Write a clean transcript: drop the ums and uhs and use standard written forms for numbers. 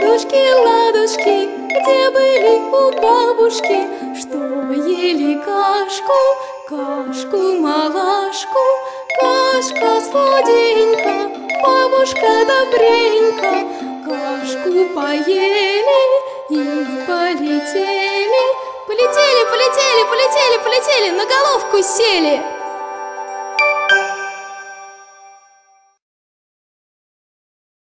Ладушки, ладушки, где были у бабушки, что ели кашку, кашку-малашку? Кашка сладенька, бабушка добренька, кашку поели и полетели. Полетели, полетели, полетели, полетели, на головку сели.